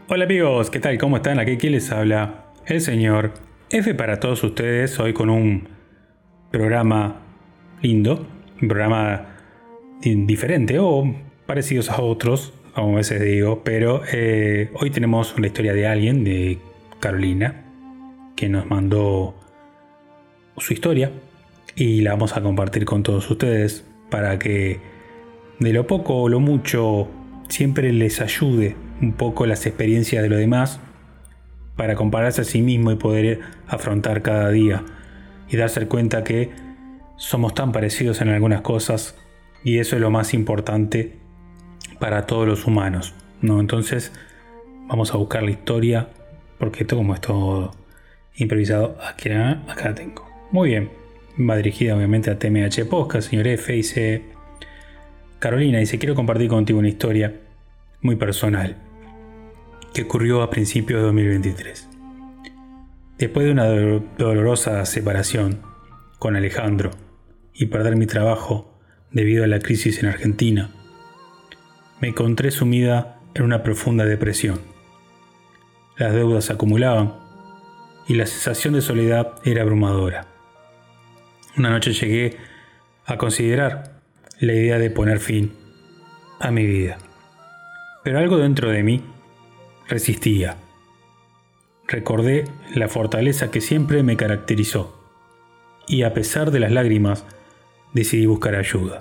Hola amigos, ¿qué tal? ¿Cómo están? Aquí les habla el señor F para todos ustedes, hoy con un programa lindo, un programa diferente o parecidos a otros, como a veces digo, pero hoy tenemos una historia de alguien, de Carolina, que nos mandó su historia y la vamos a compartir con todos ustedes para que de lo poco o lo mucho siempre les ayude un poco las experiencias de los demás para compararse a sí mismo y poder afrontar cada día y darse cuenta que somos tan parecidos en algunas cosas y eso es lo más importante para todos los humanos, ¿no? Entonces vamos a buscar la historia porque esto como es todo improvisado, acá la tengo. Muy bien, va dirigida obviamente a TMH Podcast, señor F, dice Carolina, dice quiero compartir contigo una historia muy personal que ocurrió a principios de 2023. Después de una dolorosa separación con Alejandro y perder mi trabajo debido a la crisis en Argentina, me encontré sumida en una profunda depresión. Las deudas se acumulaban y la sensación de soledad era abrumadora. Una noche llegué a considerar la idea de poner fin a mi vida, pero algo dentro de mí resistía. Recordé la fortaleza que siempre me caracterizó y a pesar de las lágrimas decidí buscar ayuda.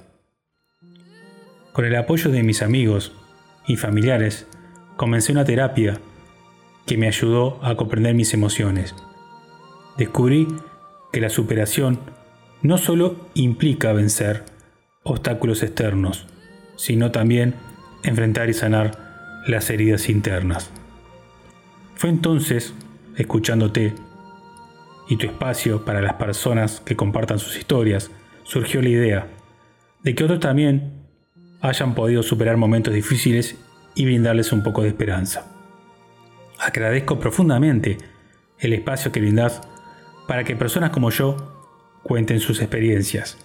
Con el apoyo de mis amigos y familiares comencé una terapia que me ayudó a comprender mis emociones. Descubrí que la superación no solo implica vencer obstáculos externos, sino también enfrentar y sanar las heridas internas. Fue entonces, escuchándote y tu espacio para las personas que compartan sus historias, surgió la idea de que otros también hayan podido superar momentos difíciles y brindarles un poco de esperanza. Agradezco profundamente el espacio que brindás para que personas como yo cuenten sus experiencias.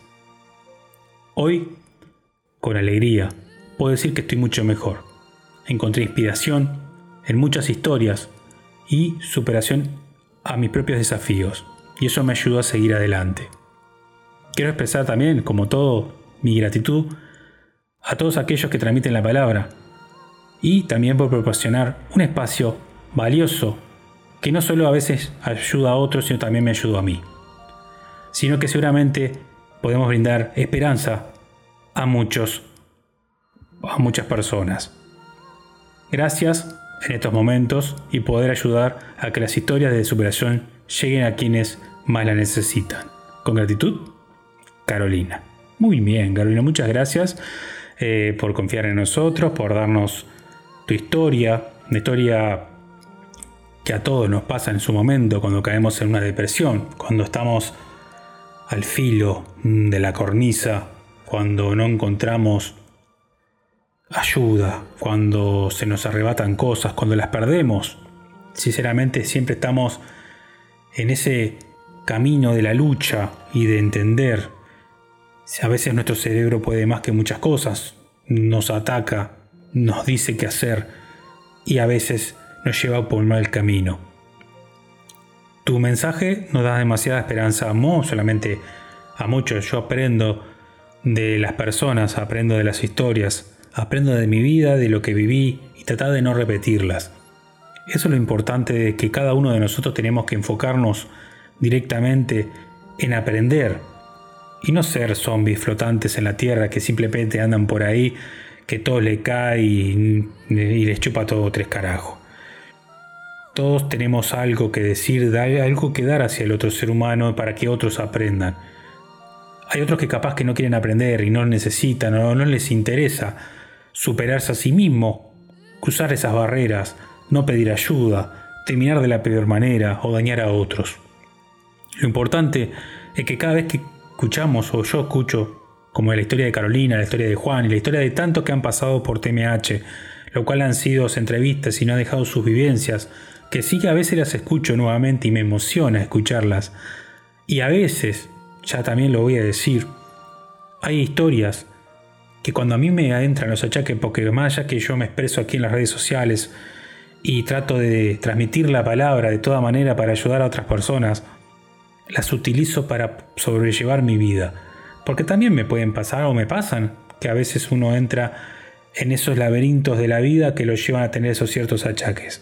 Hoy, con alegría, puedo decir que estoy mucho mejor. Encontré inspiración en muchas historias y superación a mis propios desafíos, y eso me ayudó a seguir adelante. Quiero expresar también, como todo, mi gratitud a todos aquellos que transmiten la palabra y también por proporcionar un espacio valioso que no solo a veces ayuda a otros, sino también me ayudó a mí, sino que seguramente podemos brindar esperanza a muchas personas. Gracias en estos momentos y poder ayudar a que las historias de superación lleguen a quienes más la necesitan. Con gratitud, Carolina. Muy bien, Carolina, muchas gracias por confiar en nosotros, por darnos tu historia, una historia que a todos nos pasa en su momento cuando caemos en una depresión, cuando estamos al filo de la cornisa, cuando no encontramos ayuda, cuando se nos arrebatan cosas, cuando las perdemos. Sinceramente siempre estamos en ese camino de la lucha y de entender. A veces nuestro cerebro puede más que muchas cosas, nos ataca, nos dice qué hacer y a veces nos lleva por mal camino. Tu mensaje nos da demasiada esperanza, no solamente a muchos. Yo aprendo de las personas, aprendo de las historias, aprendo de mi vida, de lo que viví y tratar de no repetirlas. Eso es lo importante, de que cada uno de nosotros tenemos que enfocarnos directamente en aprender y no ser zombies flotantes en la tierra que simplemente andan por ahí, que todo le cae y les chupa todo tres carajos. Todos tenemos algo que decir, algo que dar hacia el otro ser humano para que otros aprendan. Hay otros que capaz que no quieren aprender y no necesitan o no les interesa superarse a sí mismo, cruzar esas barreras, no pedir ayuda, terminar de la peor manera o dañar a otros. Lo importante es que cada vez que escuchamos, o yo escucho, como la historia de Carolina, la historia de Juan y la historia de tantos que han pasado por TMH, lo cual han sido entrevistas y no han dejado sus vivencias, que sí que a veces las escucho nuevamente y me emociona escucharlas. Y a veces, ya también lo voy a decir, hay historias que cuando a mí me adentran los achaques, porque más allá que yo me expreso aquí en las redes sociales y trato de transmitir la palabra de toda manera para ayudar a otras personas, las utilizo para sobrellevar mi vida. Porque también me pueden pasar o me pasan que a veces uno entra en esos laberintos de la vida que lo llevan a tener esos ciertos achaques.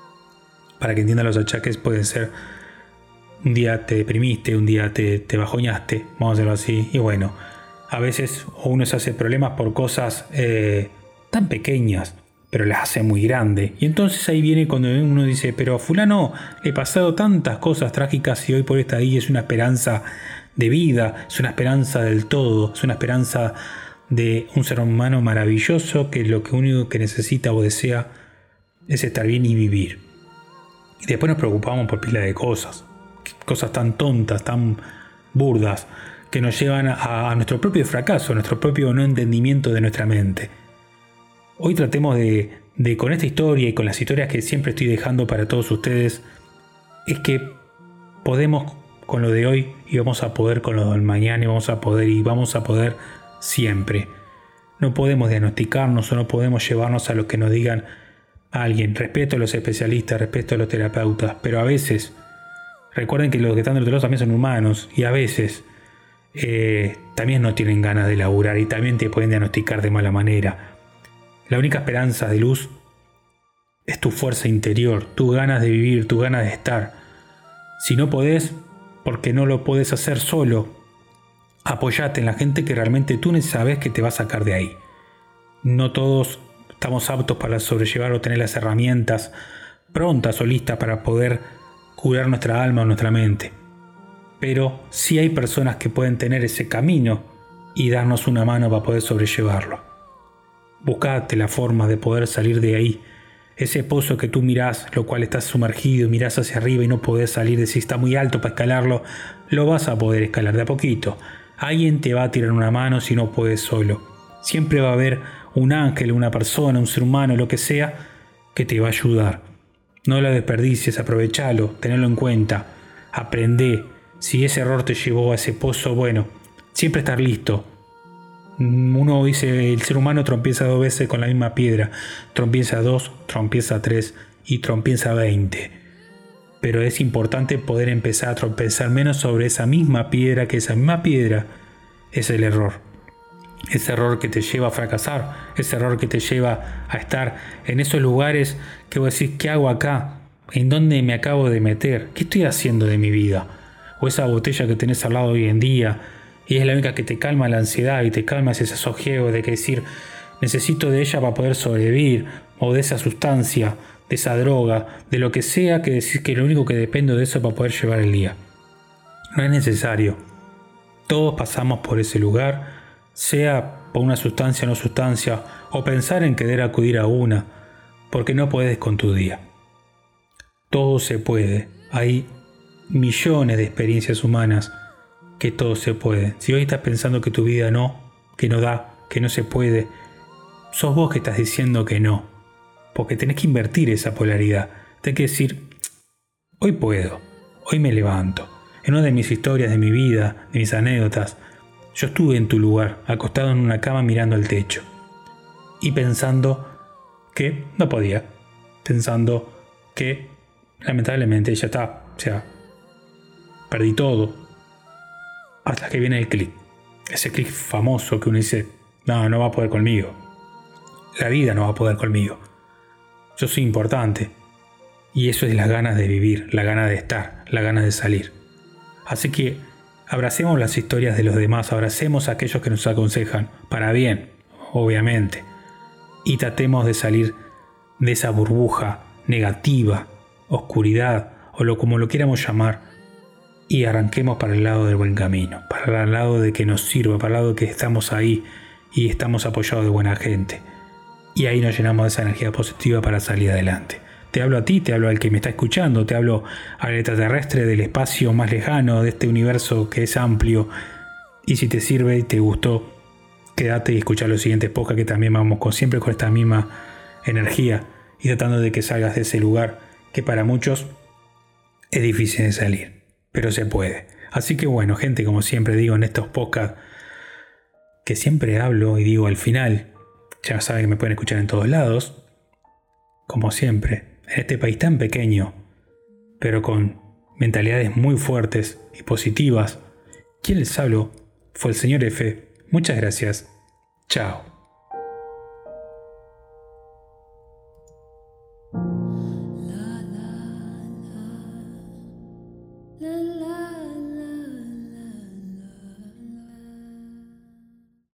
Para que entiendan, los achaques pueden ser: un día te deprimiste, un día te bajoñaste, vamos a hacerlo así, y bueno, a veces uno se hace problemas por cosas tan pequeñas, pero las hace muy grandes. Y entonces ahí viene cuando uno dice: pero a fulano le he pasado tantas cosas trágicas y hoy por esta ahí es una esperanza de vida, es una esperanza del todo, es una esperanza de un ser humano maravilloso que lo único que necesita o desea es estar bien y vivir. Y después nos preocupamos por pila de cosas tan tontas, tan burdas, que nos llevan a nuestro propio fracaso, a nuestro propio no entendimiento de nuestra mente. Hoy tratemos de con esta historia y con las historias que siempre estoy dejando para todos ustedes, es que podemos con lo de hoy y vamos a poder con lo del mañana y vamos a poder siempre. No podemos diagnosticarnos o no podemos llevarnos a lo que nos digan alguien. Respeto a los especialistas, respeto a los terapeutas, pero a veces, recuerden que los que están del otro lado también son humanos y a veces también no tienen ganas de laburar y también te pueden diagnosticar de mala manera. La única esperanza de luz es tu fuerza interior, tus ganas de vivir, tus ganas de estar. Si no podés, porque no lo podés hacer solo, apoyate en la gente que realmente tú sabes que te va a sacar de ahí. No todos estamos aptos para sobrellevar o tener las herramientas prontas o listas para poder curar nuestra alma o nuestra mente. Pero sí hay personas que pueden tener ese camino y darnos una mano para poder sobrellevarlo. Buscate la forma de poder salir de ahí. Ese pozo que tú mirás, lo cual estás sumergido, mirás hacia arriba y no podés salir, decís está muy alto para escalarlo, lo vas a poder escalar de a poquito. Alguien te va a tirar una mano si no puedes solo. Siempre va a haber un ángel, una persona, un ser humano, lo que sea, que te va a ayudar. No lo desperdicies, aprovechalo, tenelo en cuenta, aprendé. Si ese error te llevó a ese pozo, bueno, siempre estar listo. Uno dice, el ser humano trompieza 2 veces con la misma piedra, trompieza 2, trompieza 3 y trompieza 20. Pero es importante poder empezar a trompezar menos sobre esa misma piedra, que esa misma piedra es el error. Ese error que te lleva a fracasar, ese error que te lleva a estar en esos lugares que vos decís, ¿qué hago acá? ¿En dónde me acabo de meter? ¿Qué estoy haciendo de mi vida? O esa botella que tenés al lado hoy en día, y es la única que te calma la ansiedad y te calma ese sosiego de que decir, necesito de ella para poder sobrevivir, o de esa sustancia, de esa droga, de lo que sea, que decís que lo único que dependo de eso para poder llevar el día. No es necesario. Todos pasamos por ese lugar, sea por una sustancia o no sustancia, o pensar en querer acudir a una, porque no puedes con tu día. Todo se puede. Hay millones de experiencias humanas que todo se puede. Si hoy estás pensando que tu vida no, que no da, que no se puede, sos vos que estás diciendo que no. Porque tenés que invertir esa polaridad. Tenés que decir, hoy puedo, hoy me levanto. En una de mis historias de mi vida, de mis anécdotas, yo estuve en tu lugar, acostado en una cama mirando al techo. Y pensando que no podía. Pensando que lamentablemente ya está. O sea, perdí todo. Hasta que viene el clic. Ese clic famoso que uno dice, no va a poder conmigo. La vida no va a poder conmigo. Yo soy importante. Y eso es las ganas de vivir, la ganas de estar, la ganas de salir. Así que abracemos las historias de los demás, abracemos a aquellos que nos aconsejan, para bien, obviamente. Y tratemos de salir de esa burbuja negativa, oscuridad, o como lo quieramos llamar, y arranquemos para el lado del buen camino, para el lado de que nos sirva, para el lado de que estamos ahí y estamos apoyados de buena gente. Y ahí nos llenamos de esa energía positiva para salir adelante. Te hablo a ti, te hablo al que me está escuchando, te hablo al extraterrestre del espacio más lejano, de este universo que es amplio. Y si te sirve y te gustó, quédate y escucha los siguientes podcasts que también vamos siempre con esta misma energía y tratando de que salgas de ese lugar que para muchos es difícil de salir. Pero se puede. Así que bueno, gente, como siempre digo en estos podcasts, que siempre hablo y digo al final, ya saben que me pueden escuchar en todos lados, como siempre, en este país tan pequeño, pero con mentalidades muy fuertes y positivas. Quien les habló fue el señor F. Muchas gracias. Chao. La